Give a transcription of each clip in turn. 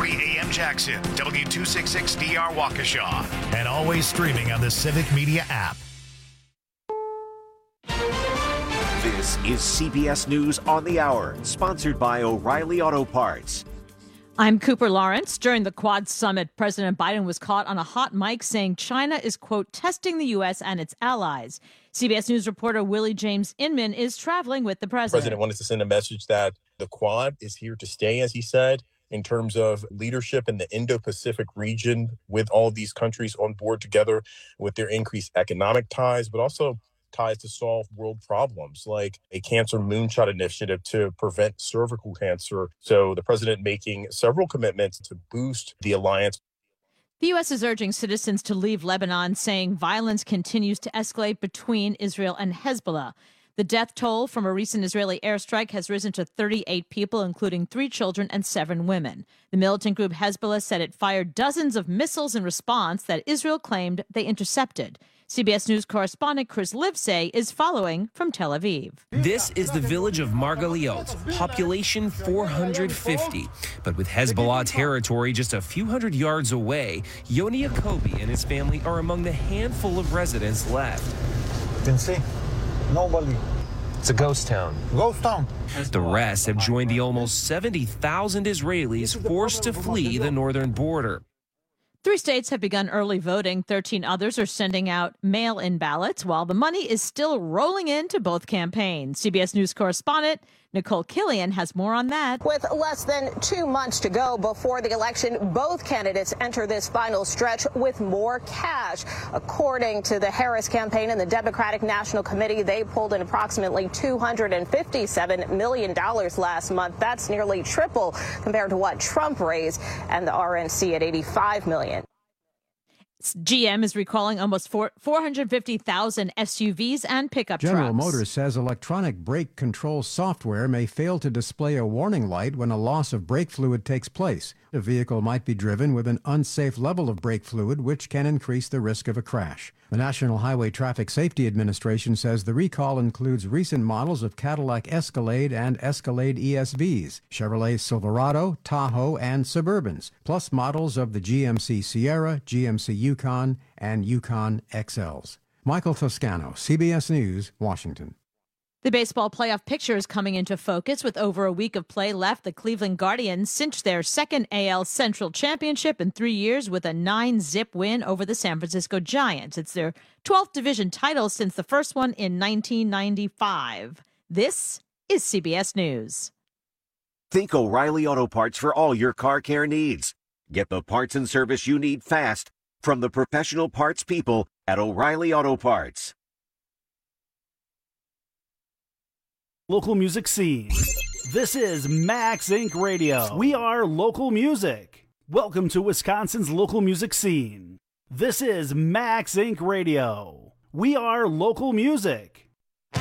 630 AM Jackson, W266DR Waukesha, and always streaming on the Civic Media app. This is CBS News on the Hour, sponsored by O'Reilly Auto Parts. I'm Cooper Lawrence. During the Quad Summit, President Biden was caught on a hot mic saying China is, quote, testing the U.S. and its allies. CBS News reporter Willie James Inman is traveling with the president. The president wanted to send a message that the Quad is here to stay, as he said, in terms of leadership in the Indo-Pacific region with all these countries on board together with their increased economic ties, but also ties to solve world problems like a cancer moonshot initiative to prevent cervical cancer. So the president making several commitments to boost the alliance. The U.S. is urging citizens to leave Lebanon, saying violence continues to escalate between Israel and Hezbollah. The death toll from a recent Israeli airstrike has risen to 38 people, including 3 children and 7 women. The militant group Hezbollah said it fired dozens of missiles in response that Israel claimed they intercepted. CBS News correspondent Chris Livesay is following from Tel Aviv. This is the village of Margaliot, population 450. But with Hezbollah territory just a few hundred yards away, Yoni Yacobi and his family are among the handful of residents left. You can see, nobody. It's a ghost town. Ghost town. The rest have joined the almost 70,000 Israelis forced to flee the northern border. 3 states have begun early voting. 13 others are sending out mail-in ballots, while the money is still rolling into both campaigns. CBS News correspondent Nicole Killian has more on that. With less than 2 months to go before the election, both candidates enter this final stretch with more cash. According to the Harris campaign and the Democratic National Committee, they pulled in approximately $257 million last month. That's nearly triple compared to what Trump raised, and the RNC at $85 million. GM is recalling almost 450,000 SUVs and pickup trucks. General Motors says electronic brake control software may fail to display a warning light when a loss of brake fluid takes place. A vehicle might be driven with an unsafe level of brake fluid, which can increase the risk of a crash. The National Highway Traffic Safety Administration says the recall includes recent models of Cadillac Escalade and Escalade ESVs, Chevrolet Silverado, Tahoe, and Suburbans, plus models of the GMC Sierra, GMC Yukon, and Yukon XLs. Michael Toscano, CBS News, Washington. The baseball playoff picture is coming into focus. With over a week of play left, the Cleveland Guardians cinched their second AL Central championship in 3 years with a 9-zip win over the San Francisco Giants. It's their 12th division title since the first one in 1995. This is CBS News. Think O'Reilly Auto Parts for all your car care needs. Get the parts and service you need fast from the professional parts people at O'Reilly Auto Parts. Local music scene. This is Max Inc. Radio. We are local music. Welcome to Wisconsin's local music scene. This is Max Inc. Radio. We are local music.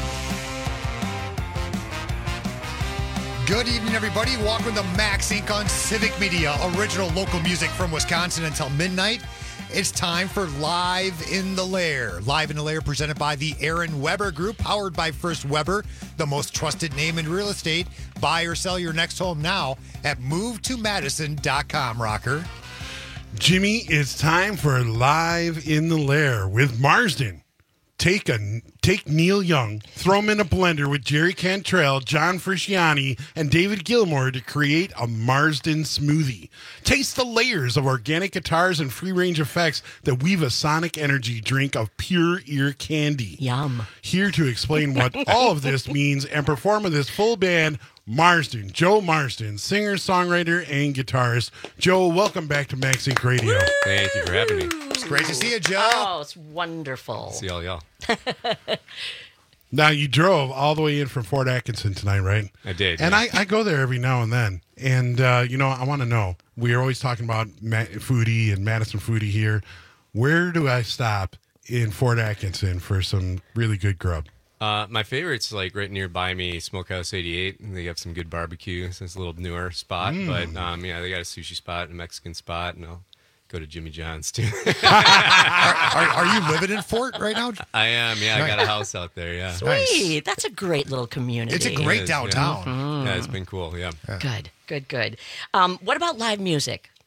Good evening, everybody. Welcome to Max Inc. on Civic Media, original local music from Wisconsin until midnight. It's time for Live in the Lair. Live in the Lair presented by the Aaron Weber Group, powered by First Weber, the most trusted name in real estate. Buy or sell your next home now at movetomadison.com, Rocker. Jimmy, it's time for Live in the Lair with Marsden. Take Neil Young, throw him in a blender with Jerry Cantrell, John Frusciante, and David Gilmour to create a Marsden smoothie. Taste the layers of organic guitars and free-range effects that weave a sonic energy drink of pure ear candy. Yum. Here to explain what all of this means and perform with his full band, Marsden, Joe Marsden, singer, songwriter, and guitarist. Joe, welcome back to Max Inc. Radio. Woo! Thank you for having me. It's great to see you, Joe. Oh, it's wonderful. See all y'all. Now, you drove all the way in from Fort Atkinson tonight, right? I did. And yeah. I go there every now and then. And, I want to know. We are always talking about foodie and Madison foodie here. Where do I stop in Fort Atkinson for some really good grub? My favorite's like right nearby me, Smokehouse 88. And they have some good barbecue. So it's a little newer spot. But, they got a sushi spot and a Mexican spot. And I'll go to Jimmy John's, too. Are you living in Fort right now? I am, yeah. I got a house out there, yeah. Sweet. Nice. That's a great little community. It's a great downtown. Yeah. Yeah, it's been cool, yeah. Good. What about live music?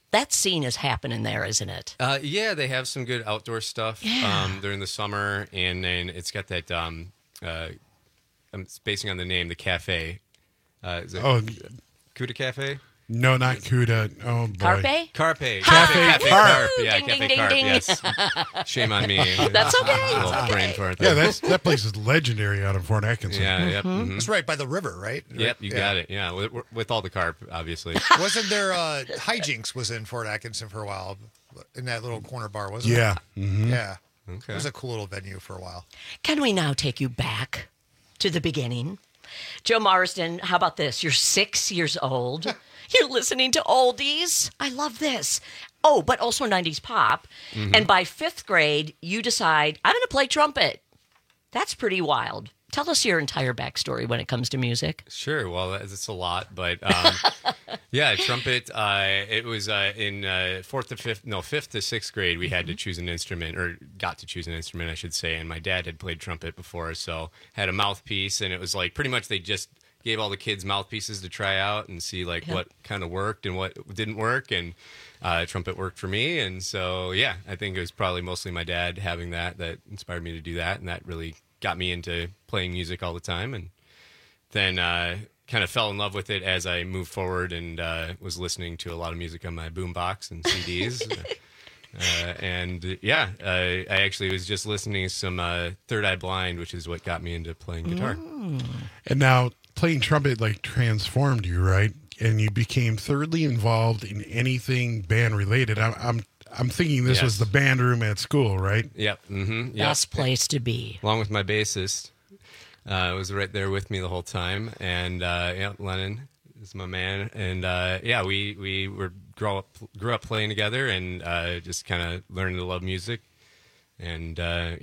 that scene is happening there, isn't it? Yeah, they have some good outdoor stuff during the summer, and then it's got that. I'm spacing on the name, the cafe. Is it Cuda Cafe? No, not Cuda. Oh, boy. Carpe? Carpe. Cafe Carpe. Yeah, Ding, Cafe ding, Carpe, ding, yes. Shame on me. That's okay. Little brain fart Yeah, there. that place is legendary out of Fort Atkinson. Yeah, yep. Mhm. It's right by the river, right? Yep, you got it. Yeah, with all the carp, obviously. Wasn't there Hijinks was in Fort Atkinson for a while in that little corner bar, wasn't Yeah. it? Mhm. Yeah. Okay. It was a cool little venue for a while. Can we now take you back to the beginning? Joe Marsden, how about this? You're 6 years old. You're listening to oldies. I love this. Oh, but also 90s pop. Mm-hmm. And by 5th grade, you decide, I'm going to play trumpet. That's pretty wild. Tell us your entire backstory when it comes to music. Sure. Well, it's a lot, but yeah, trumpet. It was in 5th to 6th grade. We had to choose an instrument, or got to choose an instrument, I should say. And my dad had played trumpet before, so had a mouthpiece, and it was like pretty much they just gave all the kids mouthpieces to try out and see like what kind of worked and what didn't work, and trumpet worked for me. And so yeah, I think it was probably mostly my dad having that inspired me to do that, and that really got me into playing music all the time. And then kind of fell in love with it as I moved forward, and was listening to a lot of music on my boombox and CDs. And yeah, I actually was just listening to some Third Eye Blind, which is what got me into playing guitar. And now playing trumpet like transformed you, right? And you became thoroughly involved in anything band related. I'm thinking this was the band room at school, right? Yep. Mm-hmm. Yep. Best place to be. Along with my bassist, was right there with me the whole time, and Lennon is my man, and we grew up playing together, and just kind of learning to love music, and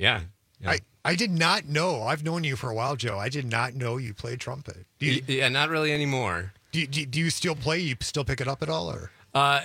I did not know. I've known you for a while, Joe. I did not know you played trumpet. Yeah, not really anymore. Do you still play? You still pick it up at all, or?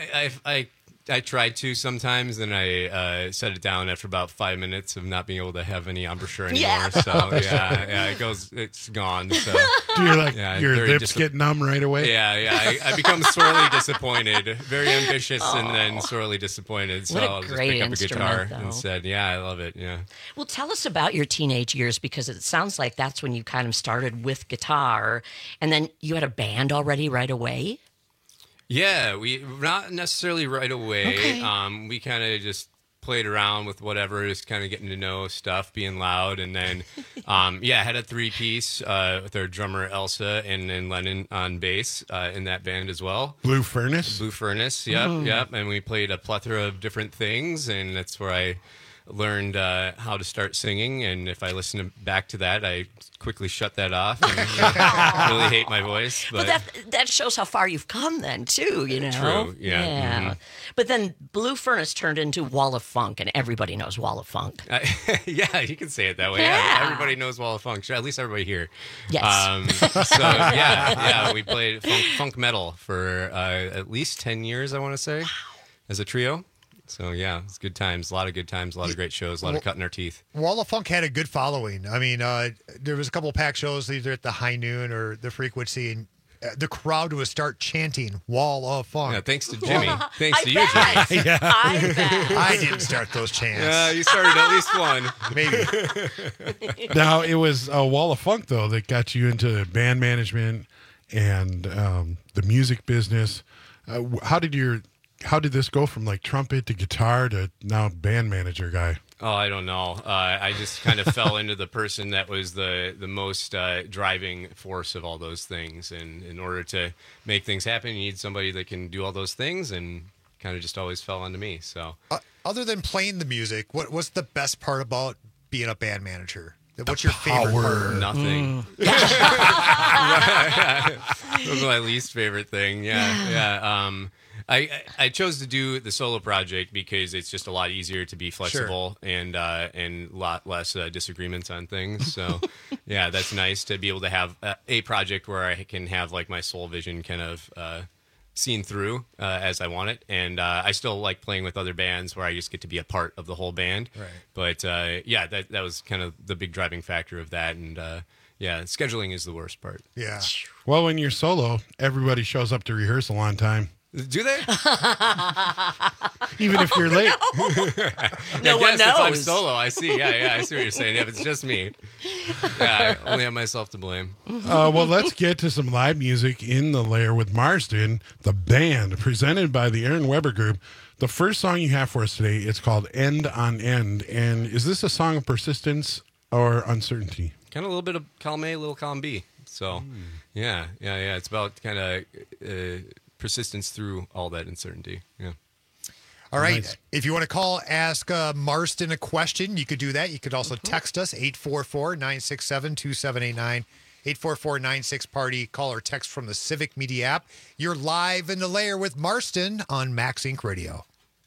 I tried to sometimes, and I set it down after about 5 minutes of not being able to have any embouchure anymore. Yeah. So it's gone. So You're like your lips get numb right away. Yeah. I become sorely disappointed. Very ambitious, and then sorely disappointed. So What a I'll just great pick up a guitar instrument, though. instead. Yeah, I love it. Yeah. Well, tell us about your teenage years, because it sounds like that's when you kind of started with guitar, and then you had a band already right away. Yeah, we not necessarily right away. Okay. We kind of just played around with whatever, just kind of getting to know stuff, being loud, and then I had a 3-piece with our drummer Elsa and then Lennon on bass in that band as well. Blue Furnace. Yep. And we played a plethora of different things, and that's where I learned how to start singing. And if I listen back to that, I quickly shut that off and really hate my voice. But that shows how far you've come then, too, you know? True, yeah. Mm-hmm. But then Blue Furnace turned into Wall of Funk, and everybody knows Wall of Funk. Yeah, you can say it that way. Yeah. Everybody knows Wall of Funk. At least everybody here. Yes. We played funk metal for at least 10 years, I want to say, as a trio. So, yeah, it's good times. A lot of good times, a lot of great shows, a lot of cutting our teeth. Wall of Funk had a good following. I mean, there was a couple of packed shows either at the High Noon or the Frequency, and the crowd would start chanting Wall of Funk. Yeah, thanks to Jimmy. Thanks to you, bet. Jimmy. Yeah. I bet. I didn't start those chants. Yeah, you started at least one. Maybe. Now, it was a Wall of Funk, though, that got you into band management and the music business. How did this go from like trumpet to guitar to now band manager guy? Oh, I don't know. I just kind of fell into the person that was the most driving force of all those things. And in order to make things happen, you need somebody that can do all those things, and kind of just always fell onto me. So, other than playing the music, what's the best part about being a band manager? What's your favorite part? Nothing. That was my least favorite thing. Yeah. I chose to do the solo project because it's just a lot easier to be flexible and a lot less disagreements on things. So, yeah, that's nice to be able to have a project where I can have like my soul vision kind of seen through as I want it. And I still like playing with other bands where I just get to be a part of the whole band. Right. But that was kind of the big driving factor of that. And scheduling is the worst part. Yeah. Well, when you're solo, everybody shows up to rehearsal on time. Do they? even if you're late. No one If I'm knows. solo, I see. Yeah, I see what you're saying. If it's just me, yeah, I only have myself to blame. Well, let's get to some live music in the lair with Marsden, the band, presented by the Aaron Weber Group. The first song you have for us today, it's called End on End. And is this a song of persistence or uncertainty? Kind of a little bit of column A, a little column B. So, yeah. It's about kind of persistence through all that uncertainty. Yeah. All right. Nice. If you want to call, ask Marston a question, you could do that. You could also text us, 844-967-2789, 844-96-PARTY. Call or text from the Civic Media app. You're live in the lair with Marston on Max Inc. Radio.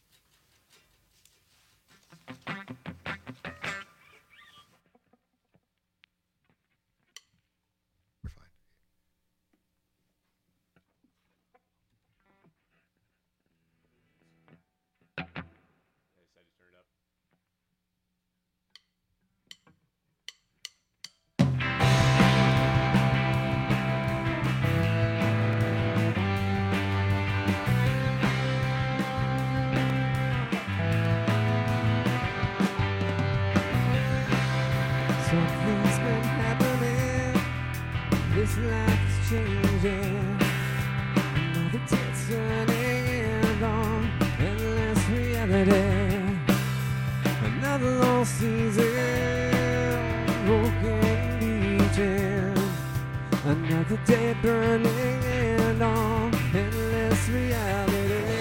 Something's been happening. This life is changing. Another day turning on endless reality. Another long season, broken beaches. Another day burning on endless reality.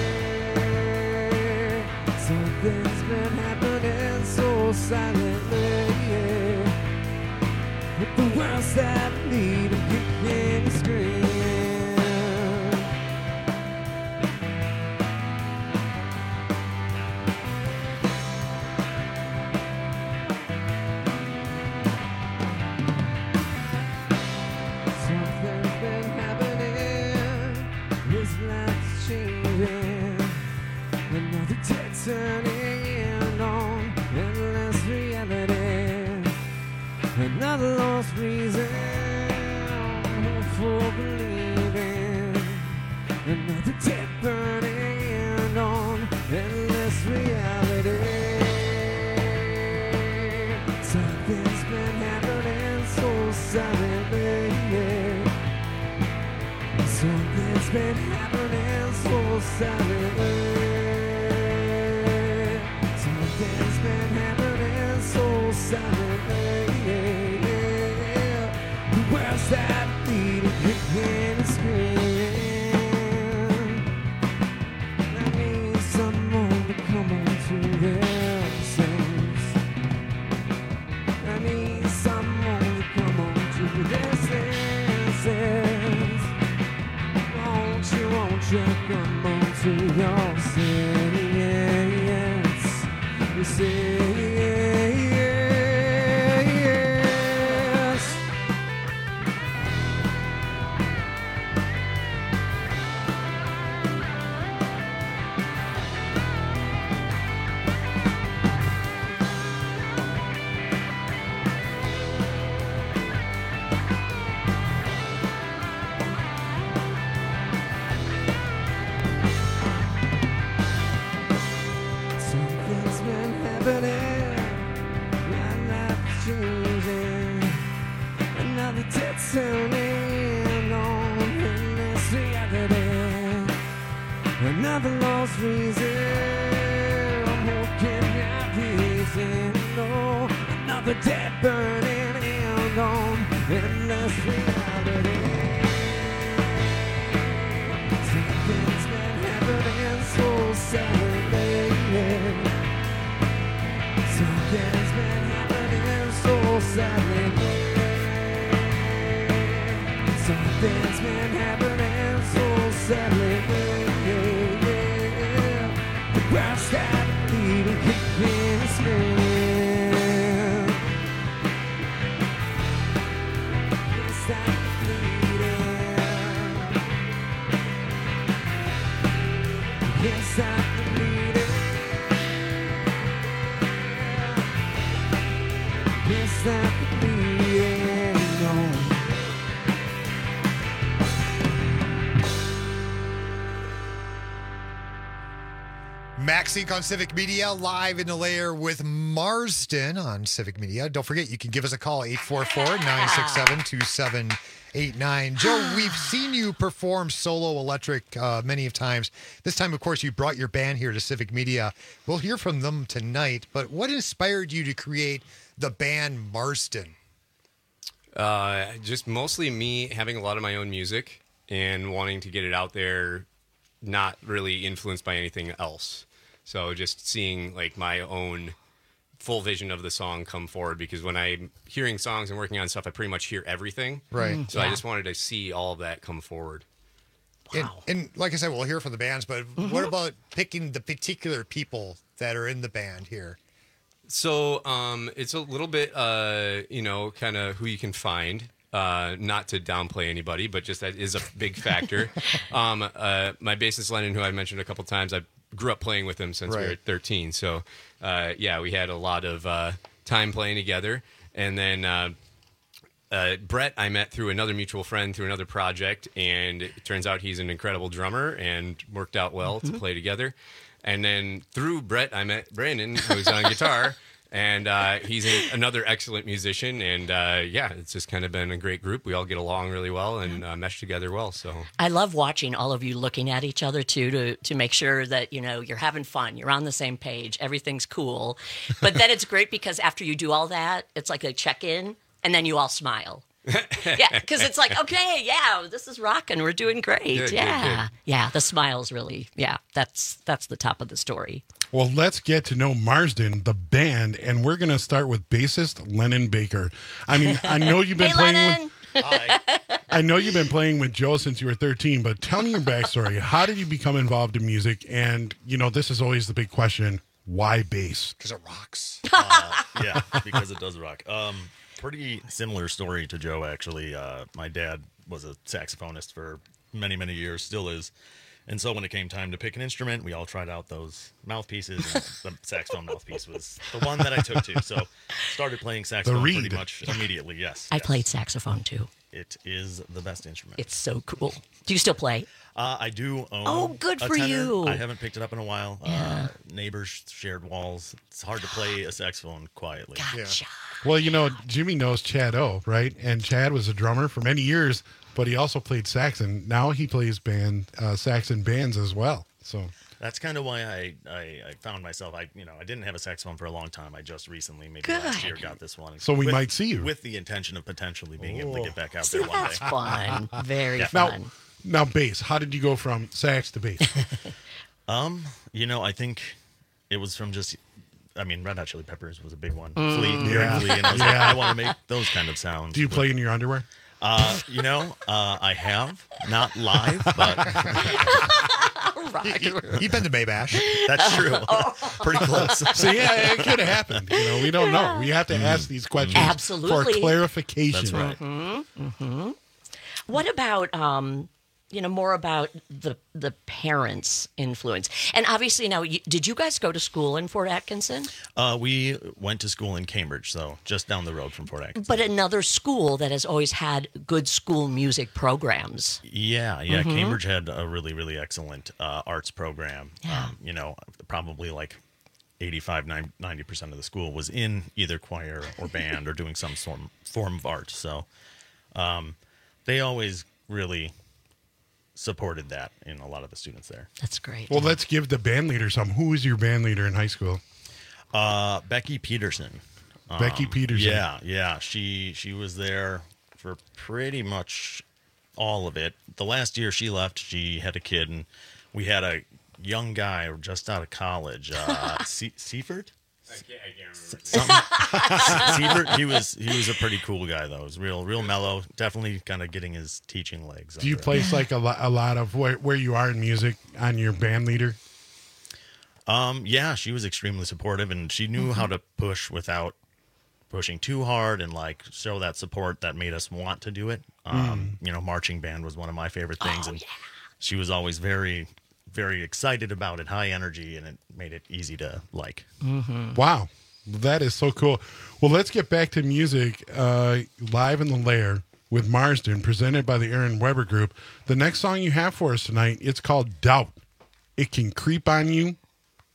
Something's been happening so silently. With the words that lead to kicking and screaming. Something's been happening. This life's changing. Another day turning on endless reality. Another lost reason for believing. Another day burning on endless reality. Something's been happening so silently. Something's been happening so silently. Something's been happening so silently. The words that lead to kicking and screaming. I need someone to come onto their senses. I need someone to come onto their senses. Won't you come onto your senses? You say yes. Something's been happening. My life's changing. Another day turning on endless reality. Another lost reason. Walking out reason. No, another day burning on endless reality. Something's been happening so silently. Something's been happening so silently. Something's been happening so silently. The grass that lead and kicking and screaming. It's that bleeding. Yes, I'm bleeding. Yes, I'm bleeding. No. Max Inc. on Civic Media, live in the lair with Marsden on Civic Media. Don't forget, you can give us a call, 844-967-2789. Joe, we've seen you perform solo electric many of times. This time, of course, you brought your band here to Civic Media. We'll hear from them tonight, but what inspired you to create the band Marsden? Just mostly me having a lot of my own music and wanting to get it out there, not really influenced by anything else. So just seeing like my own full vision of the song come forward, because when I'm hearing songs and working on stuff, I pretty much hear everything. Right. So I just wanted to see all of that come forward. Wow. And like I said, we'll hear from the bands, but what about picking the particular people that are in the band here? So it's a little bit, kind of who you can find. Not to downplay anybody, but just that is a big factor. My bassist Lennon, who I mentioned a couple times, I grew up playing with him since we were 13. So, we had a lot of time playing together. And then Brett, I met through another mutual friend through another project, and it turns out he's an incredible drummer and worked out well to play together. And then through Brett, I met Brandon, who's on guitar. And he's another excellent musician, and it's just kind of been a great group. We all get along really well and mesh together well. So I love watching all of you looking at each other too, to make sure that you're having fun, you're on the same page, everything's cool. But then it's great because after you do all that, it's like a check-in, and then you all smile. Yeah, because it's like, okay, yeah, this is rocking, we're doing great. Good. Yeah, the smiles really, that's the top of the story. Well, let's get to know Marsden, the band, and we're going to start with bassist Lennon Baker. I mean, I know you've been I know you've been playing with Joe since you were 13, but tell me your backstory. How did you become involved in music? And, this is always the big question. Why bass? Because it rocks. Yeah, because it does rock. Pretty similar story to Joe, actually. My dad was a saxophonist for many, many years, still is. And so when it came time to pick an instrument, we all tried out those mouthpieces, and the saxophone mouthpiece was the one that I took to. So started playing saxophone pretty much immediately, yes. I played saxophone too. It is the best instrument. It's so cool. Do you still play? I do own Oh, good a for tenor. you. I haven't picked it up in a while. Yeah. Neighbors shared walls. It's hard to play a saxophone quietly. Gotcha. Well, Jimmy knows Chad O, right? And Chad was a drummer for many years, but he also played sax, and now he plays sax in bands as well. So that's kind of why I found myself. I didn't have a saxophone for a long time. I just recently, maybe last year, got this one. So we might see you with the intention of potentially being able to get back out there one That's day. fun. Very fun. Now bass. How did you go from sax to bass? I think it was from just. Red Hot Chili Peppers was a big one. Mm. Flea, hearing Flea, and I was like, I want to make those kind of sounds. Do you play in your underwear? I have, not live, but You've been to Maybash. That's true. Pretty close. So it could have happened. We don't know. We have to ask these questions Absolutely. for clarification. That's right. Mm-hmm. What about more about the parents' influence? And obviously now, did you guys go to school in Fort Atkinson? We went to school in Cambridge, so just down the road from Fort Atkinson. But another school that has always had good school music programs. Yeah. Mm-hmm. Cambridge had a really, really excellent arts program. Yeah. Probably like 85-90% of the school was in either choir or band or doing some form of art. So they always really supported that in a lot of the students there. That's great. Well, let's give the band leader some. Who was your band leader in high school? Becky Peterson. Becky Peterson. Yeah. She was there for pretty much all of it. The last year she left, she had a kid, and we had a young guy just out of college, Seifert. I can't remember. Seifert, he was a pretty cool guy though. He was real mellow. Definitely kind of getting his teaching legs. Do you place like a lot of where you are in music on your band leader? Yeah, she was extremely supportive, and she knew how to push without pushing too hard, and like show that support that made us want to do it. Marching band was one of my favorite things, she was always very, very excited about it, high energy, and it made it easy to like. Mm-hmm. Wow, that is so cool. Well, let's get back to music. Live in the Lair with Marsden, presented by the Aaron Weber Group. The next song you have for us tonight, it's called Doubt. It can creep on you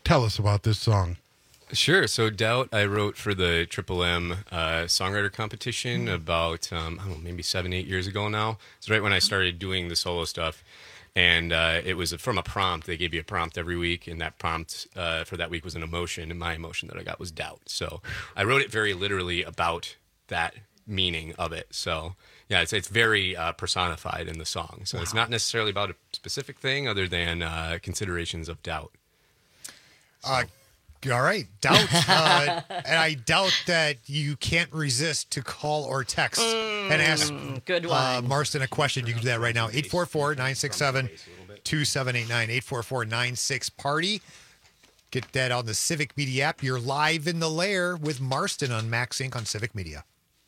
Tell us about this song. Sure. So Doubt I wrote for the Triple M songwriter competition about, I don't know, maybe 7-8 years ago now. It's right when I started doing the solo stuff. And it was from a prompt. They gave you a prompt every week, and that prompt for that week was an emotion, and my emotion that I got was doubt. So I wrote it very literally about that meaning of it. So yeah, it's very personified in the song. So It's not necessarily about a specific thing other than considerations of doubt. All right, doubt. And I doubt that you can't resist to call or text and ask good one. Marston a question. You can do that right now. 844-967-2789. 844-96-PARTY. Get that on the Civic Media app. You're live in the lair with Marston on Max Inc. on Civic Media.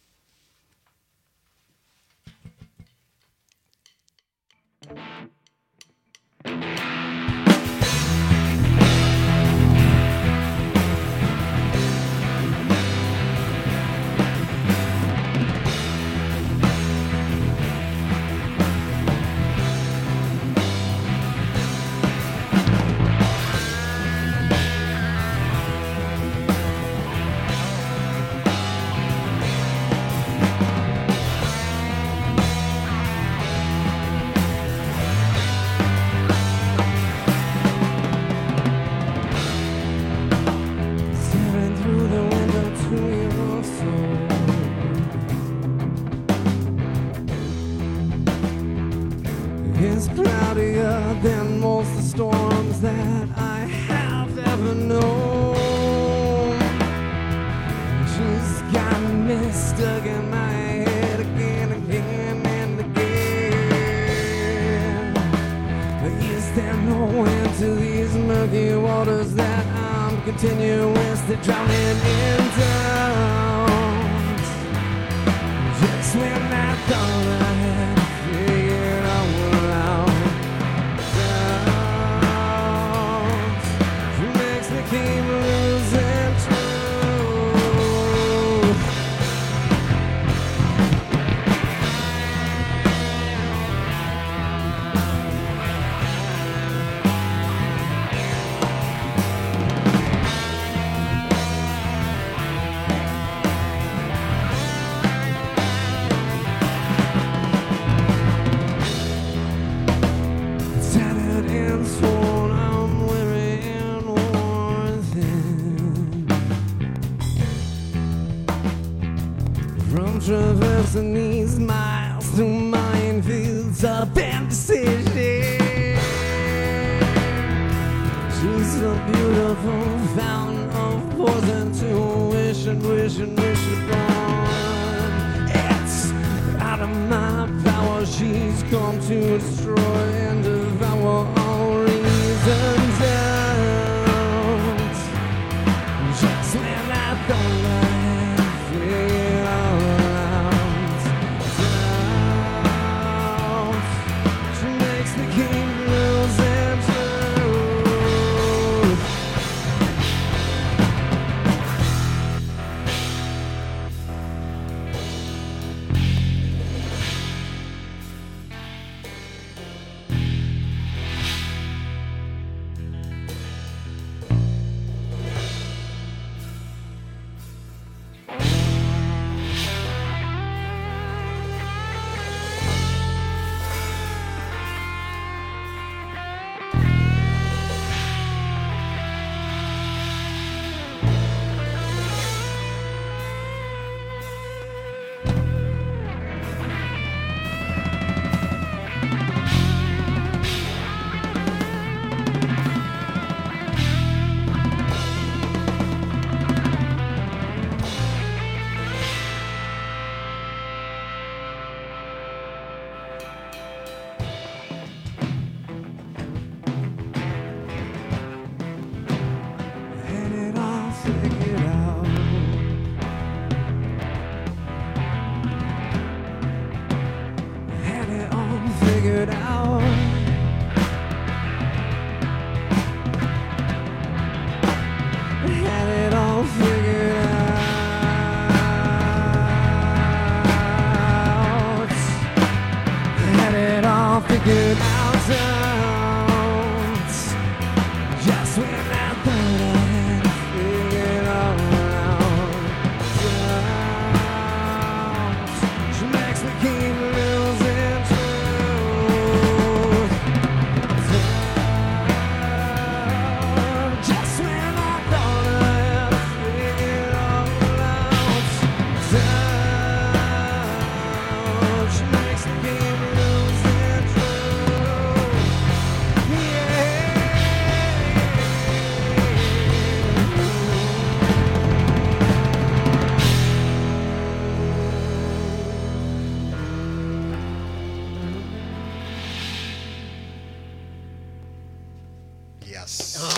It's cloudier than most of the storms that I have ever known. She's got me stuck in my head again and again. Is there no end to these murky waters that I'm continuously drowning in doubt? Just when I thought I had figured out what out, she makes me keep losing truth. Tattered and torn, I'm weary and worn thin. From traversing these miles through minefields of indecision, she's a beautiful fountain of poison to wish and wish and wish upon. It's out of my power, she's come to destroy and devour all reasons out. Just when I thought I had figured all out, she makes me keep losing truth. Had it all figured out. Had it all figured out. Had it all figured out. Had it all figured out. Just when I thought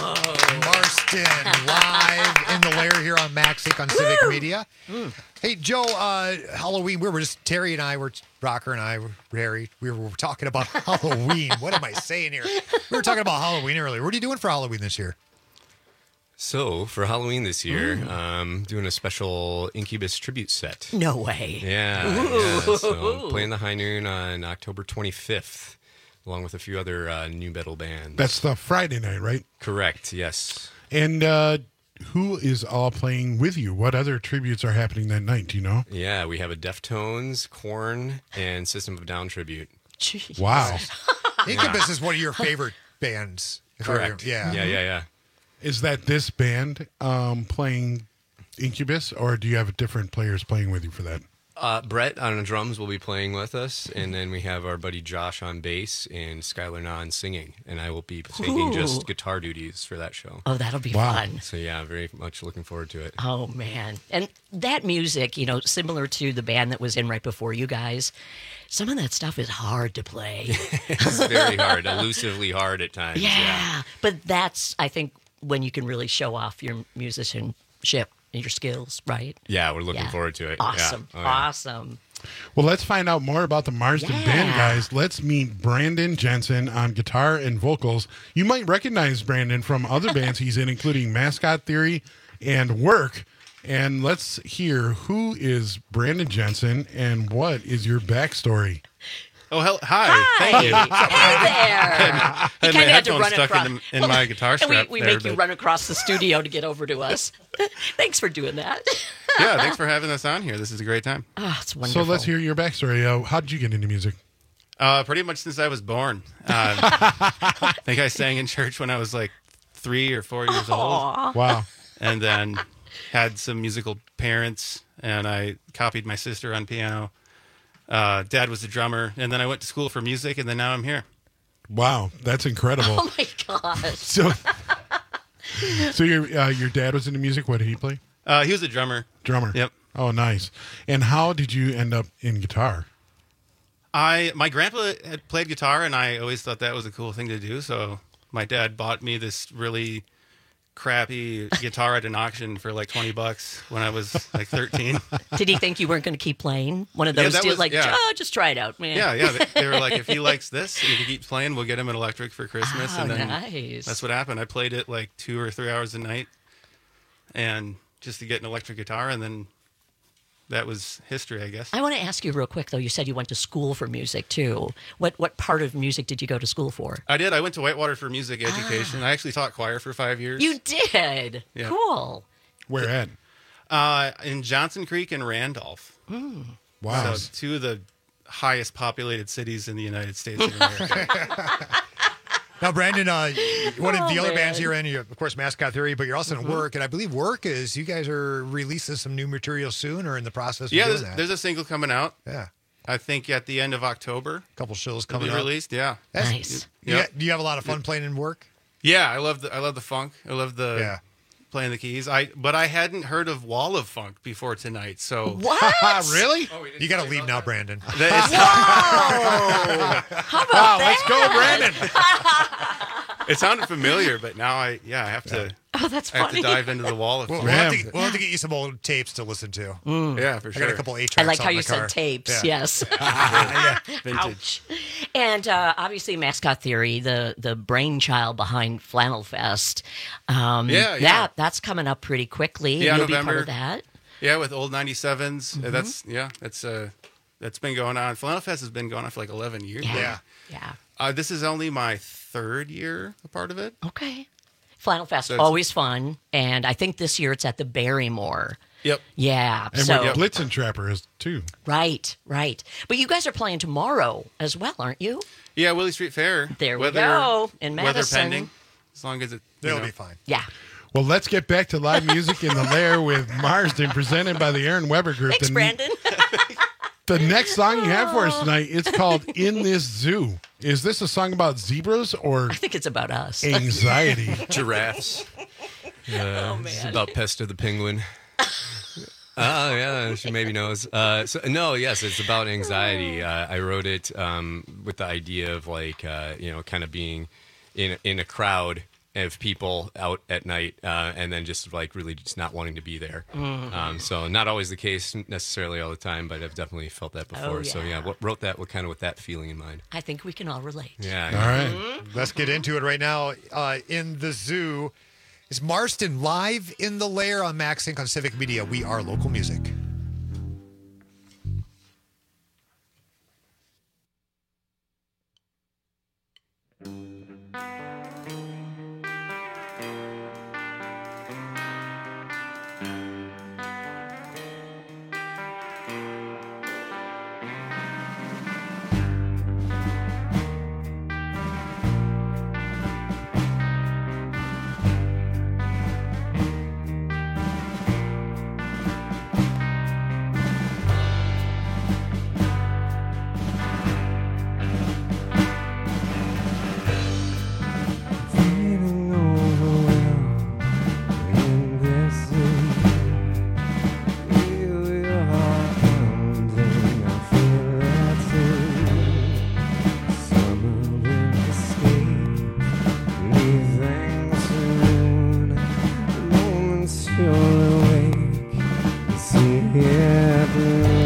Marston, live in the lair here on Max Inc. on Civic Media. Hey, Joe, Halloween, Terry and I were, Rocker and I, Harry, we were talking about Halloween. What am I saying here? We were talking about Halloween earlier. What are you doing for Halloween this year? So, for Halloween this year, doing a special Incubus tribute set. No way. Yeah. So, playing the High Noon on October 25th, along with a few other new metal bands. That's the Friday night, right? Correct, yes. And who is all playing with you? What other tributes are happening that night? Do you know? Yeah, we have a Deftones, Korn, and System of a Down tribute. Jeez. Wow. Incubus is one of your favorite bands. Correct. Yeah. Is that this band playing Incubus, or do you have different players playing with you for that? Brett on the drums will be playing with us, and then we have our buddy Josh on bass and Skylar Nahn singing, and I will be taking just guitar duties for that show. Oh, that'll be fun. So yeah, very much looking forward to it. Oh, man. And that music, similar to the band that was in right before you guys, some of that stuff is hard to play. It's very hard, elusively hard at times. Yeah. But that's, I think, when you can really show off your musicianship and your skills, right? Yeah, we're looking forward to it. Awesome. Yeah. Oh, yeah. Awesome. Well, let's find out more about the Marsden Band, guys. Let's meet Brandon Jensen on guitar and vocals. You might recognize Brandon from other bands he's in, including Mascot Theory and Work. And let's hear who is Brandon Jensen and what is your backstory. Oh, hi. Thank you. Hey there. I had my headphones stuck in my guitar strap. And we make you run across the studio to get over to us. Thanks for doing that. Yeah, thanks for having us on here. This is a great time. Oh, it's wonderful. So let's hear your backstory. How did you get into music? Pretty much since I was born. I think I sang in church when I was like 3 or 4 years old. Wow. And then had some musical parents, and I copied my sister on piano. Dad was a drummer, and then I went to school for music, and then now I'm here. Wow, that's incredible. Oh my gosh! So your dad was into music. What did he play? He was a drummer. Drummer. Yep. Oh, nice. And how did you end up in guitar? My grandpa had played guitar, and I always thought that was a cool thing to do. So my dad bought me this really crappy guitar at an auction for like $20 when I was like 13. Did he think you weren't going to keep playing? One of those deals, just try it out, man. Yeah. They were like, if he likes this and he keeps playing, we'll get him an electric for Christmas. Oh, and then nice. That's what happened. I played it like 2 or 3 hours a night, and just to get an electric guitar, and then that was history, I guess. I want to ask you real quick, though. You said you went to school for music, too. What part of music did you go to school for? I did. I went to Whitewater for music education. I actually taught choir for 5 years. You did? Yeah. Cool. Where at? In Johnson Creek and Randolph. Wow. So 2 of the highest populated cities in the United States of America. Now, Brandon, one of the other bands you're in, of course, Mascot Theory, but you're also in Work, and I believe Work is, you guys are releasing some new material soon, or in the process of doing that? There's a single coming out. Yeah. I think at the end of October. A couple shows coming up. Released, yeah. Nice. Do you have a lot of fun playing in Work? Yeah, I love the funk. I love the playing the keys. But I hadn't heard of Wall of Funk before tonight. So what? Really? You got to leave now, Brandon. Whoa! How about that? Let's go, Brandon. It sounded familiar, but now I have to. Oh, that's I have funny. to dive into the Wall of We'll Funk. have to get you some old tapes to listen to. Yeah, for sure. I got a couple 8 I tracks like how in you the car. said tapes. Yeah. Yes. Vintage. Ouch. And obviously, Mascot Theory, the brainchild behind Flannel Fest. That's coming up pretty quickly. Yeah, You'll November. be part of that. Yeah, with old 97s. That's been going on. Flannel Fest has been going on for like 11 years. Yeah. This is only my 3rd year a part of it. Okay. Flannel Fest, So always fun. And I think this year it's at the Barrymore. Yep. Yeah. And where Blitzen Trapper is, too. Right. But you guys are playing tomorrow as well, aren't you? Yeah, Willie Street Fair. There we go. In Weather Madison. pending. As long as It'll be fine. Yeah. Well, let's get back to live music in the lair with Marsden, presented by the Aaron Weber Group. Thanks, Brandon. The next song you have for us tonight, it's called In This Zoo. Is this a song about zebras or I think it's about us. anxiety? Giraffes. It's about Pesta the penguin. Yeah, she maybe knows. Yes, it's about anxiety. I wrote it with the idea of kind of being in a crowd of people out at night, and then just like really just not wanting to be there. So not always the case necessarily all the time, but I've definitely felt that before. Oh, So yeah. what wrote that with that feeling in mind. I think we can all relate. Yeah. All right. Let's get into it right now. In the zoo, is Marston live in the lair on Max Inc. on Civic Media. We are local music. Feeling overwhelmed in this room. Feel your heart pounding, I feel that too. Summer will escape, leaving soon. The moments you're awake, see it bloom.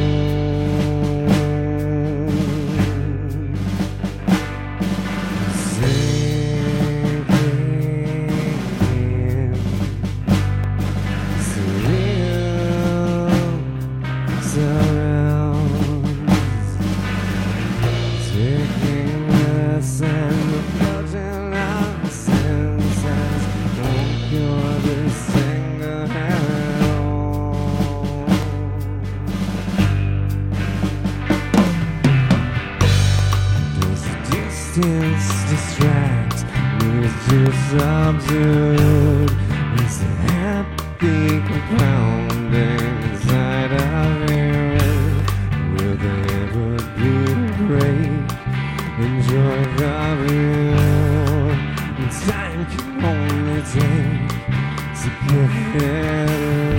Distance distracts me, just observe. Is the happy pounding inside of your head? Will there ever be a break? Enjoy the real. And time can only take together.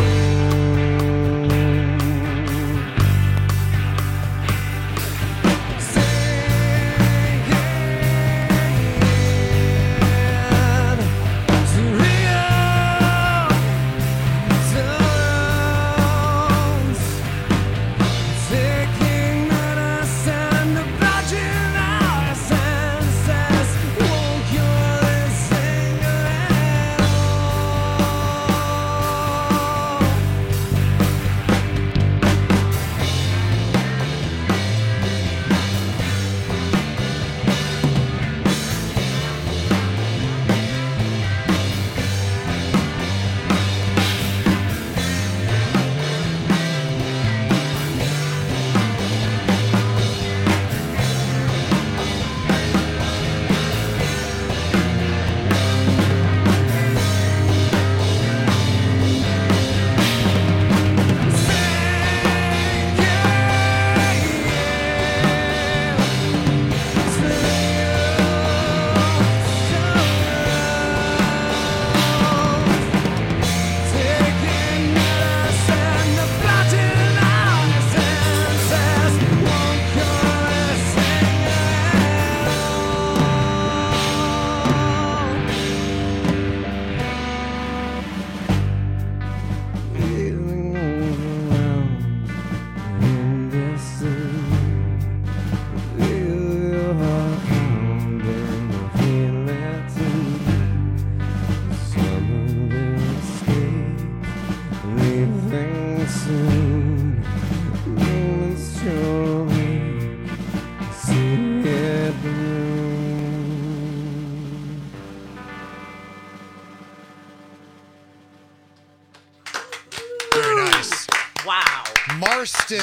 Marston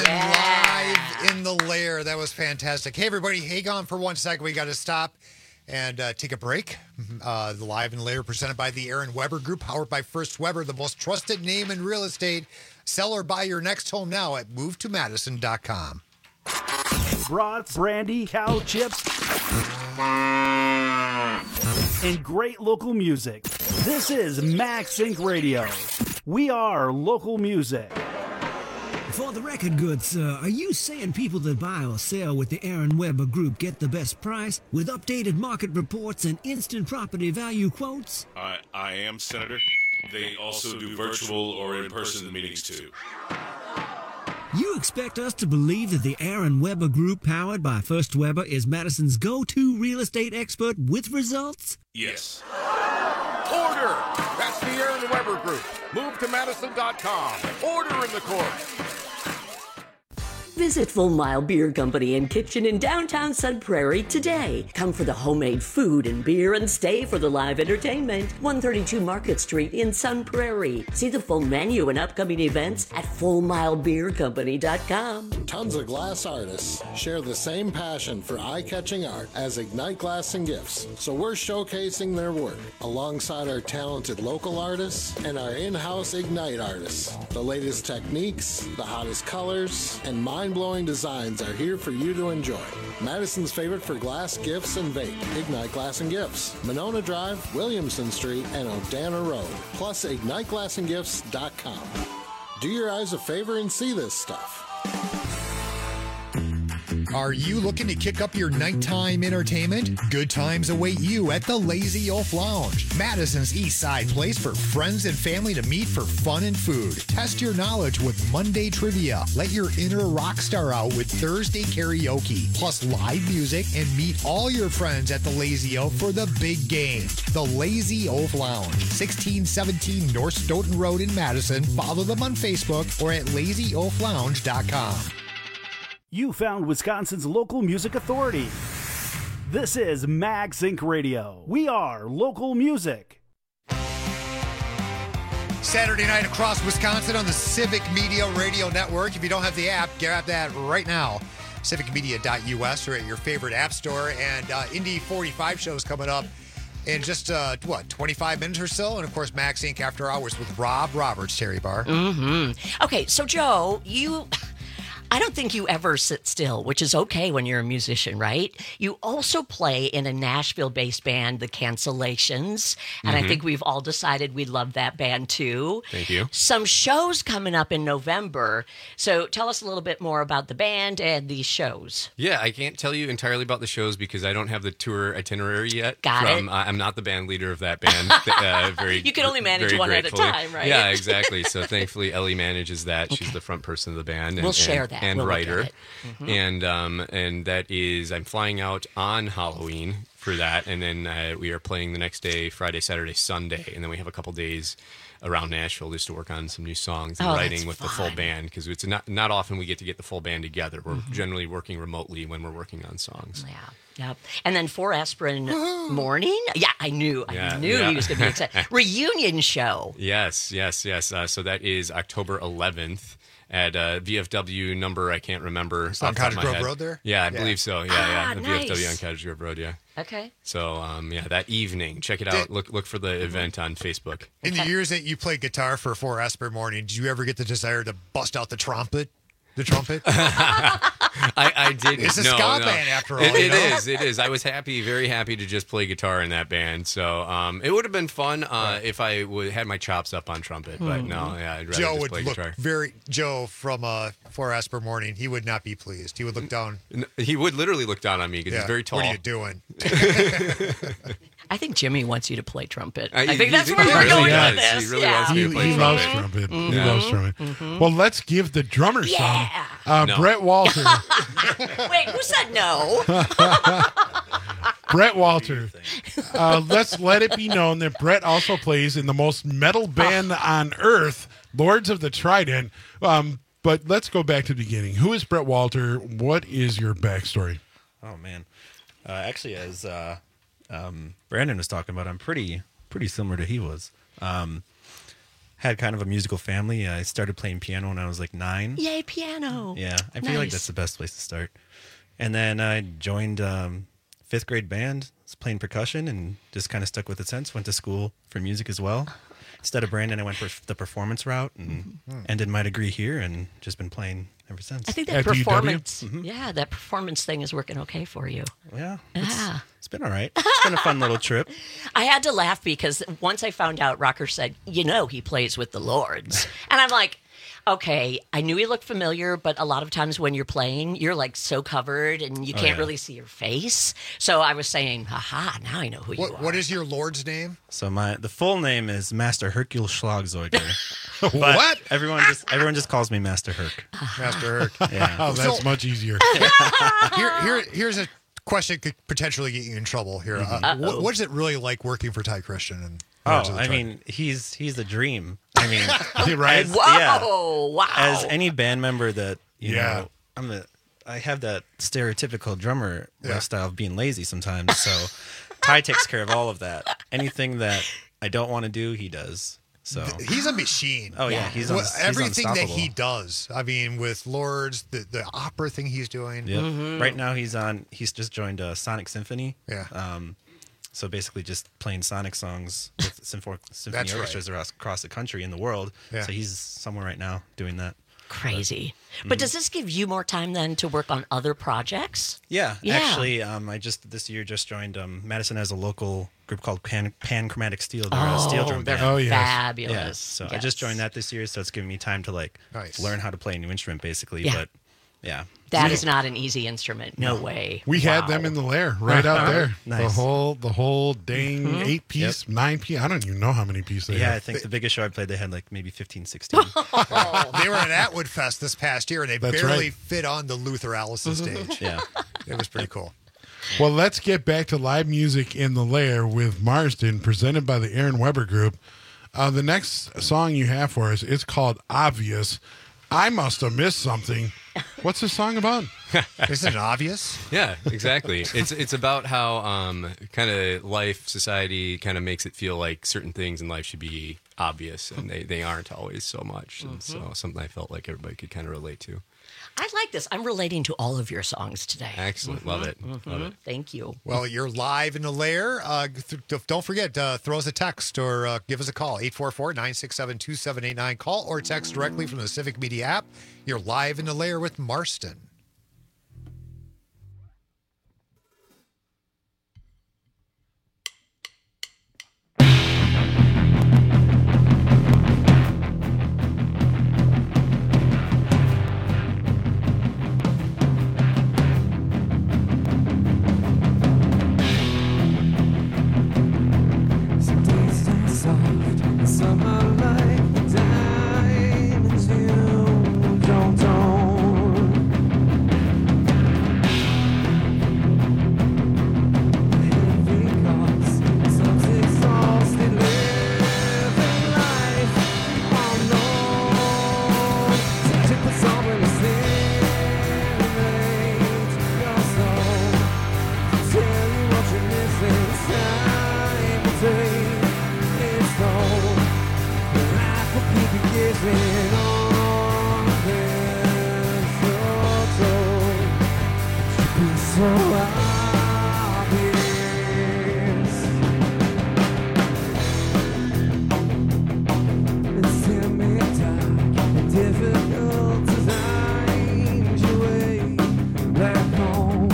live in the lair. That was fantastic. Hey, everybody, hang on for 1 second. We got to stop and take a break. The Live in the Lair presented by the Aaron Weber Group, powered by First Weber, the most trusted name in real estate. Sell or buy your next home now at movetomadison.com. Brats, brandy, cow chips, and great local music. This is Max Inc. Radio. We are local music. For the record, good sir, are you saying people that buy or sell with the Aaron Weber Group get the best price with updated market reports and instant property value quotes? I am, Senator. They also do virtual or in-person meetings, too. You expect us to believe that the Aaron Weber Group, powered by First Weber, is Madison's go-to real estate expert with results? Yes. Order! That's the Aaron Weber Group. Move to Madison.com. Order in the court. Visit Full Mile Beer Company and Kitchen in downtown Sun Prairie today. Come for the homemade food and beer and stay for the live entertainment. 132 Market Street in Sun Prairie. See the full menu and upcoming events at FullMileBeerCompany.com. Tons of glass artists share the same passion for eye-catching art as Ignite Glass and Gifts, so we're showcasing their work alongside our talented local artists and our in-house Ignite artists. The latest techniques, the hottest colors, and mind-blowing designs are here for you to enjoy. Madison's favorite for glass, gifts, and vape. Ignite Glass and Gifts. Monona Drive, Williamson Street, and Odana Road. Plus, IgniteGlassandGifts.com. Do your eyes a favor and see this stuff. Are you looking to kick up your nighttime entertainment? Good times await you at the Lazy Oaf Lounge, Madison's East Side place for friends and family to meet for fun and food. Test your knowledge with Monday trivia. Let your inner rock star out with Thursday karaoke, plus live music, and meet all your friends at the Lazy Oaf for the big game. The Lazy Oaf Lounge, 1617 North Stoughton Road in Madison. Follow them on Facebook or at lazyoaflounge.com. You found Wisconsin's local music authority. This is Mag Sync Radio. We are local music. Saturday night across Wisconsin on the Civic Media Radio Network. If you don't have the app, grab that right now. civicmedia.us or at your favorite app store. And Indy 45 shows coming up in just, 25 minutes or so. And, of course, Mag Sync After Hours with Rob Roberts, Terry Barr. Mm-hmm. Okay, so, Joe, I don't think you ever sit still, which is okay when you're a musician, right? You also play in a Nashville-based band, The Cancellations, and I think we've all decided we love that band too. Thank you. Some shows coming up in November. So tell us a little bit more about the band and these shows. Yeah, I can't tell you entirely about the shows because I don't have the tour itinerary yet. Got it. I'm not the band leader of that band. You can only manage one at a time, right? Yeah, exactly. So thankfully, Ellie manages that. Okay. She's the front person of the band. We'll share that. And we'll writer. And that is, I'm flying out on Halloween for that. And then we are playing the next day, Friday, Saturday, Sunday. And then we have a couple days around Nashville just to work on some new songs and writing with the full band, because it's not often we get to get the full band together. We're generally working remotely when we're working on songs. Yeah. Yep. And then For Aspirin Morning. Yeah, I knew he was going to be excited. Reunion show. Yes. So that is October 11th. At VFW number, I can't remember. It's on Cottage Grove Road there? Yeah, I believe so. Yeah. The nice. VFW on Cottage Grove Road, yeah. Okay. So, that evening, check it out. Look for the event on Facebook. In the years that you played guitar for Aspirin Morning, did you ever get the desire to bust out the trumpet? I didn't. It's a ska band after all. It is. I was very happy to just play guitar in that band. So it would have been fun if I had my chops up on trumpet. But no, I'd rather just play guitar. Joe from For Aspirin Morning, he would not be pleased. He would look down. He would literally look down on me because he's very tall. What are you doing? I think Jimmy wants you to play trumpet. I think that's where we're going with this. He really wants me to play trumpet. Loves trumpet. He loves trumpet. Well, let's give the drummer some. No. Brett Walter. Wait, who said no? Brett Walter. Let's let it be known that Brett also plays in the most metal band on earth, Lords of the Trident. But let's go back to the beginning. Who is Brett Walter? What is your backstory? Oh, man. Actually, as Brandon was talking about, I'm pretty similar to he was. Had kind of a musical family. I started playing piano when I was like 9. Yay, piano. Yeah, I feel like that's the best place to start. And then I joined 5th grade band, was playing percussion, and just kind of stuck with it since. Went to school for music as well. Instead of Brandon, I went for the performance route and ended my degree here and just been playing ever since. I think that performance, that performance thing is working okay for you. Yeah. It's been all right. It's been a fun little trip. I had to laugh because once I found out, Rocker said, he plays with the Lords. And I'm like, okay, I knew he looked familiar, but a lot of times when you're playing, you're like so covered and you can't really see your face. So I was saying, haha, now I know who you are. What is your Lord's name? So the full name is Master Hercule Schlagzeuger. What? Everyone just calls me Master Herc. Master Herc. Yeah. Oh, that's much easier. Here's a question that could potentially get you in trouble here. What is it really like working for Ty Christian? He's the dream. I mean, right? Wow. As any band member that you know, I have that stereotypical drummer lifestyle of being lazy sometimes. So Ty takes care of all of that. Anything that I don't want to do, he does. So he's a machine. Oh yeah, he's everything that unstoppable. he does. I mean, with Lords, the opera thing he's doing. Yep. Right now he's just joined Sonic Symphony. Yeah. So basically just playing Sonic songs with symphony orchestras across the country and the world. Yeah. So he's somewhere right now doing that. Crazy. But does this give you more time then to work on other projects? Yeah. Actually, I this year joined Madison has a local group called Panchromatic Steel. They're a steel drum band. They're fabulous. Yeah. So I just joined that this year, so it's giving me time to learn how to play a new instrument, basically. Yeah. But yeah, that is not an easy instrument. No way. We had them in the lair right out there. Nice. The whole dang 8-piece, 9-piece. I don't even know how many pieces they had. I think the biggest show I played, they had like maybe 15, 16. They were at Atwood Fest this past year, and they barely fit on the Luther Allison stage. Yeah. It was pretty cool. Well, let's get back to live music in the lair with Marsden, presented by the Aaron Weber Group. The next song you have for us is called Obvious. I must have missed something. What's this song about? Isn't it obvious? Yeah, exactly. It's about how kind of life, society kind of makes it feel like certain things in life should be obvious, and they aren't always so much. And so something I felt like everybody could kind of relate to. I like this. I'm relating to all of your songs today. Excellent. Love it. Love it. Thank you. Well, you're live in the lair. Don't forget, throw us a text or give us a call, 844-967-2789. Call or text directly from the Civic Media app. You're live in the lair with Marston. Somehow like the diamonds you don't own. Because some's exhausted living life unknown, searching for someone to stimulate your soul, to tell you what you're missing. Time to take its toll. Life will keep you guessing on this toll. It should be so obvious. It's semi-dark and difficult to find your way back home.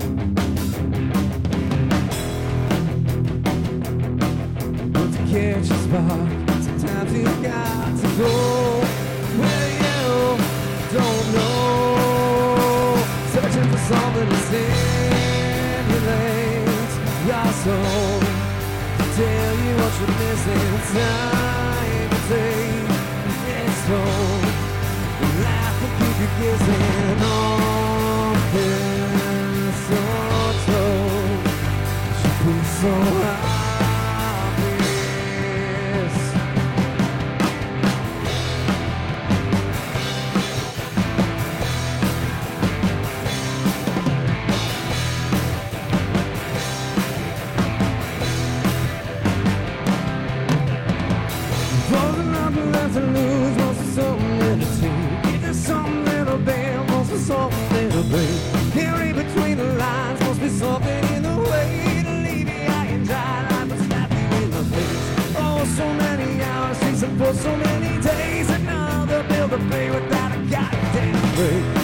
But to catch a spark, sometimes you've got to go where you don't know, searching for something to stimulate your soul, to tell you what you're missing. Time to take its toll. Life will keep you guessing on this toll. It should be so obvious. Falling up and left to lose, wants for something little too. If there's something little bad, wants for something little big. Can't read between the lines, must be something in the way to leave you high and dry. Life will slap you in the face. Oh, so many hours, chasing for so many days. Another bill to pay without a goddamn break.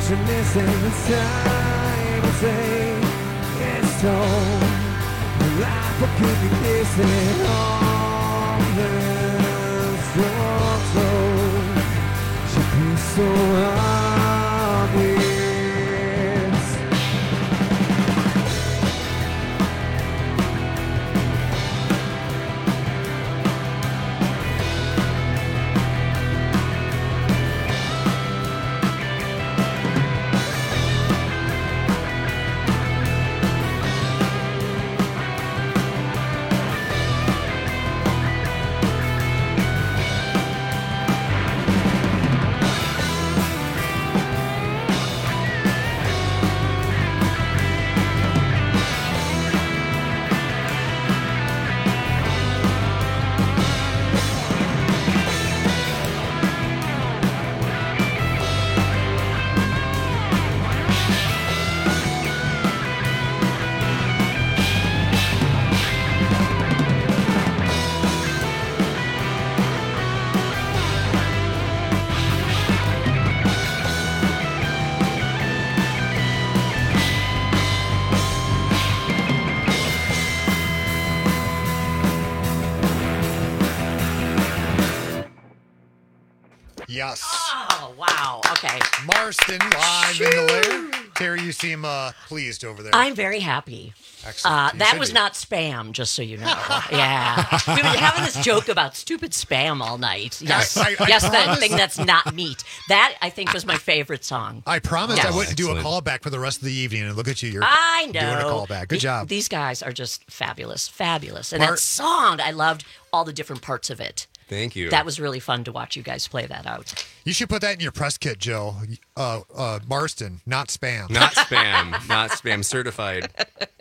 you're missing the time to say it's told. Life will keep you kissing all this strong should be so obvious. Yes. Oh, wow. Okay. Marston live in the lair. Terry, you seem pleased over there. I'm very happy. Excellent. You That should was be. not spam, just so you know. Yeah. We've been having this joke about stupid spam all night. Yes, I yes, that promise- thing that's not meat. That, I think, was my favorite song. I promised Yes. I wouldn't do a callback for the rest of the evening, and look at you. You're I know. doing a callback. Good job. These guys are just fabulous, fabulous. And Mar- that song, I loved all the different parts of it. Thank you. That was really fun to watch you guys play that out. You should put that in your press kit, Joe. Marston, not spam. Not spam. Not spam. Certified.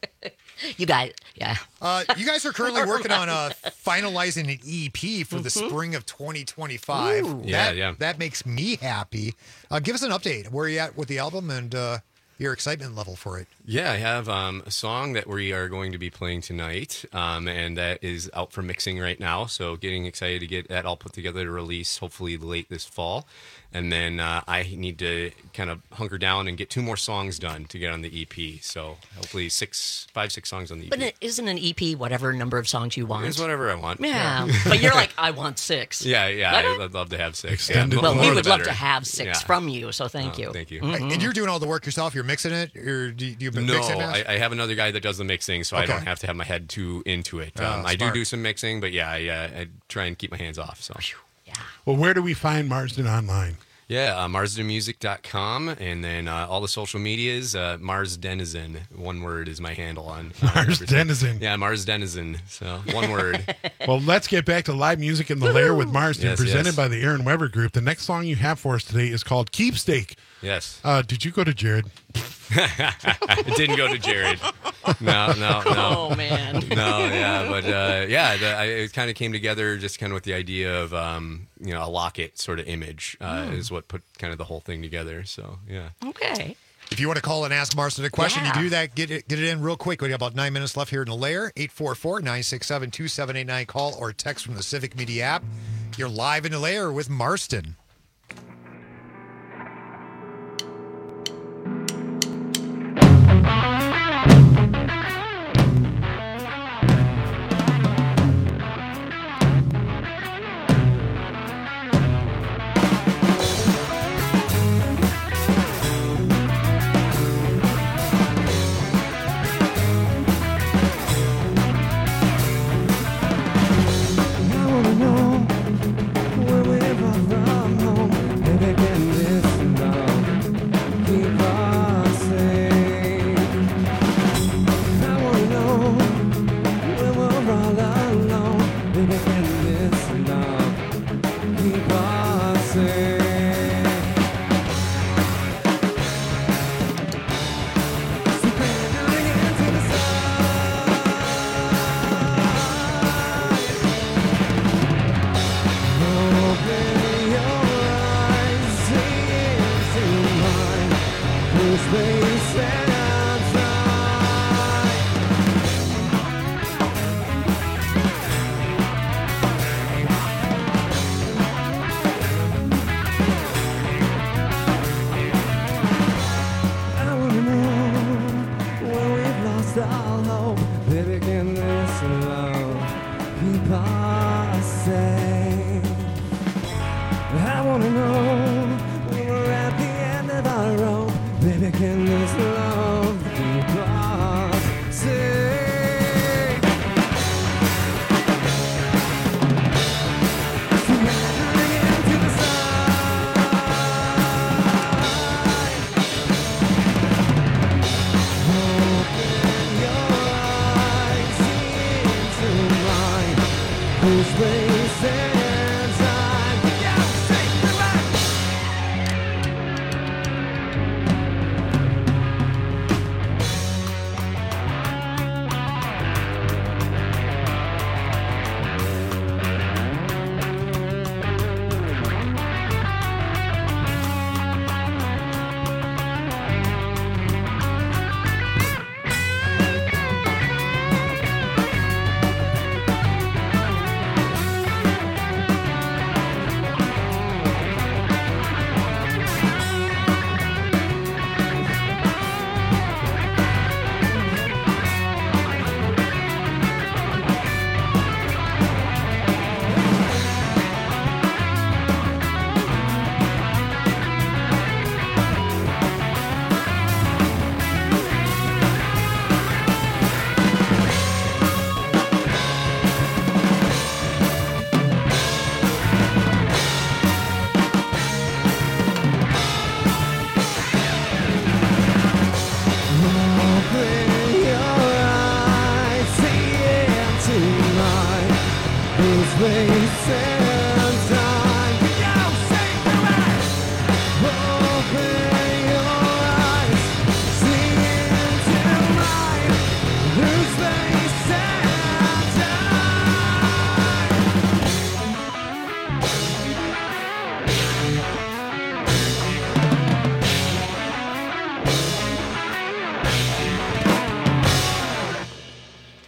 You guys, yeah. You guys are currently working on finalizing an EP for the spring of 2025. Ooh. Yeah. That makes me happy. Give us an update. Where are you at with the album and your excitement level for it? Yeah, I have a song that we are going to be playing tonight, and that is out for mixing right now. So getting excited to get that all put together to release hopefully late this fall. And then I need to kind of hunker down and get 2 more songs done to get on the EP. So hopefully 5, 6 songs on the EP. But it isn't an EP whatever number of songs you want? It's whatever I want. Yeah. But you're like, I want 6. Yeah. Okay. I'd love to have 6. Extended Well, we more would the love better. to have 6 from you, so thank you. Thank you. And you're doing all the work yourself? You're mixing it? Or do you No, mix it now? I have another guy that does the mixing, so I Okay. don't have to have my head too into it. Oh, I smart. do some mixing, but I try and keep my hands off. So. Well, where do we find Marsden online? Yeah, marsdenmusic.com, and then all the social medias, Mars Denizen, one word is my handle on. Mars Denizen. Yeah, Mars Denizen, so one word. Well, let's get back to live music in the lair with Marsden, Yes, presented yes. by the Aaron Weber Group. The next song you have for us today is called Keepstake. Yes. Did you go to Jared? It didn't go to Jared. No. Oh, man. No, yeah, but it kind of came together just kind of with the idea of, a locket sort of image is what put kind of the whole thing together. So, yeah. Okay. If you want to call and ask Marston a question, you do that. Get it in real quick. We got about 9 minutes left here in the lair. 844-967-2789. Call or text from the Civic Media app. You're live in the lair with Marston. I wanna know where we're from.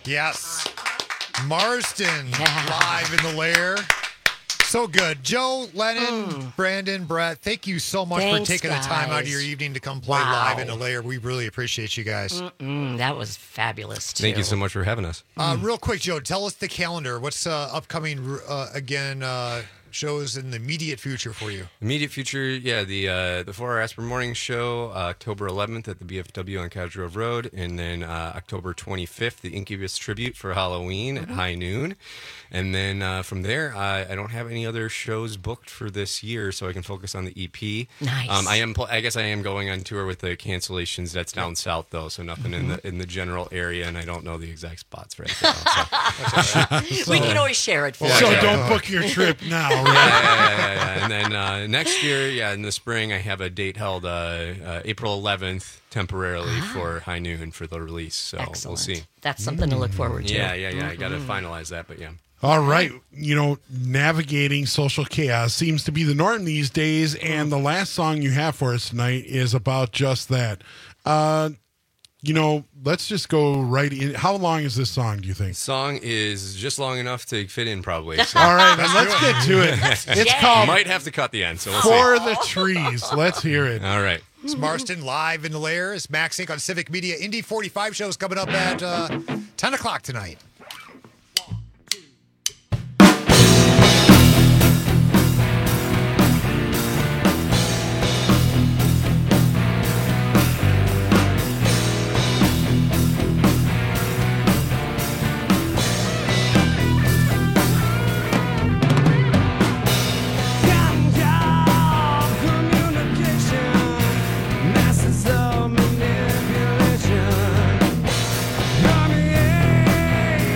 Yes. Marston live in the lair. So good. Joe, Lennon, Brandon, Brett, thank you so much Thanks, for taking the time out of your guys. evening to come play live in the lair. We really appreciate you guys. That was fabulous, too. Thank you so much for having us. Real quick, Joe, tell us the calendar. What's upcoming, shows in the immediate future for you? Immediate future, yeah, the 4-Hour Asper Morning Show, October 11th at the BFW on Cottage Grove Road, and then October 25th, the Incubus Tribute for Halloween at high noon. And then from there, I don't have any other shows booked for this year, so I can focus on the EP. Nice. I guess I am going on tour with the Cancellations. That's down south, though, so nothing in the general area, and I don't know the exact spots right now. So. We can always share it for you. So don't book your trip now. Yeah. And then next year, in the spring, I have a date held April 11th temporarily for high noon for the release. So Excellent. We'll see. That's something to look forward to. Yeah. I got to finalize that, but yeah. All right. Navigating social chaos seems to be the norm these days, and the last song you have for us tonight is about just that. Let's just go right in. How long is this song, do you think? Song is just long enough to fit in, probably. So. All right, then let's get to it. It's called Might have to cut the end, so we'll For see. the Trees. Let's hear it. All right. It's Marston live in the lair. It's Max Inc. on Civic Media. Indy 45 shows coming up at 10 o'clock tonight. Masses of manipulation. Come here.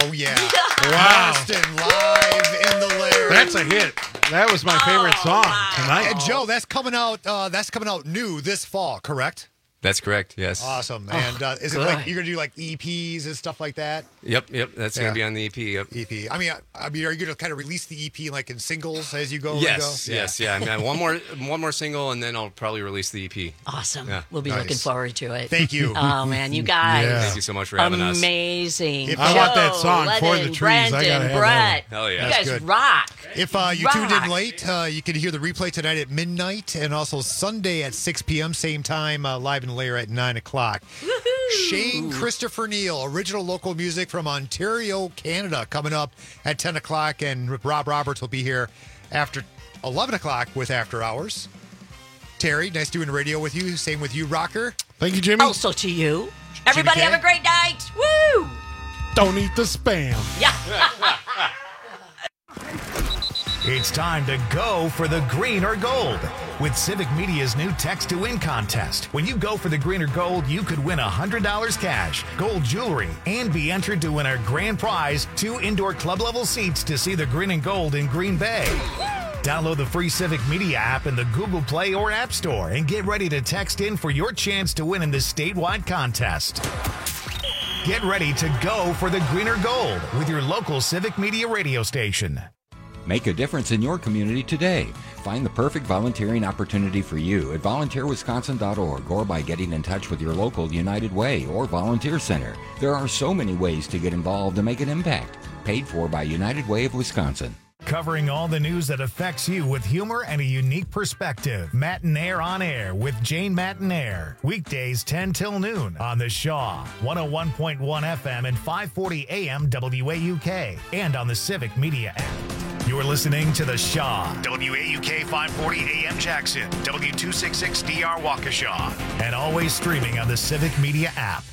Oh, yeah. Wow. Marston live in the lair. That's a hit. That was my favorite song tonight. And Joe, that's coming out new this fall, correct? That's correct. Yes. Awesome. And is it good. like you're gonna do like EPs and stuff like that? Yep. That's going to be on the EP. Yep. EP. I mean, are you going to kind of release the EP like in singles as you go? Yes. Yeah. I mean, one more single, and then I'll probably release the EP. Awesome. Yeah. We'll be looking forward to it. Thank you. Oh man, you guys. Thank you so much for having us. Amazing. I want that song, Joe, For the Lennon, Trees. I gotta Brendan, have Brett. that Hell yeah. You guys That's good. rock. If you tuned in late, you can hear the replay tonight at midnight and also Sunday at 6 p.m. Same time, live in the lair at 9 o'clock. Shane Christopher Neal, original local music from Ontario, Canada, coming up at 10 o'clock. And Rob Roberts will be here after 11 o'clock with After Hours. Terry, nice doing radio with you. Same with you, Rocker. Thank you, Jimmy. Also to you. Everybody K? have a great night. Woo! Don't eat the spam. Yeah. It's time to go for the green or gold with Civic Media's new Text to Win contest. When you go for the green or gold, you could win $100 cash, gold jewelry, and be entered to win our grand prize, 2 indoor club level seats to see the green and gold in Green Bay. Download the free Civic Media app in the Google Play or App Store and get ready to text in for your chance to win in this statewide contest. Get ready to go for the green or gold with your local Civic Media radio station. Make a difference in your community today. Find the perfect volunteering opportunity for you at volunteerwisconsin.org or by getting in touch with your local United Way or Volunteer Center. There are so many ways to get involved and make an impact. Paid for by United Way of Wisconsin. Covering all the news that affects you with humor and a unique perspective. Mattinaire on Air with Jane Mattinaire. Weekdays 10 till noon on the Shaw, 101.1 FM and 540 AM WAUK, and on the Civic Media app. You're listening to the Shaw, WAUK 540 AM Jackson, W266DR Waukesha, and always streaming on the Civic Media app.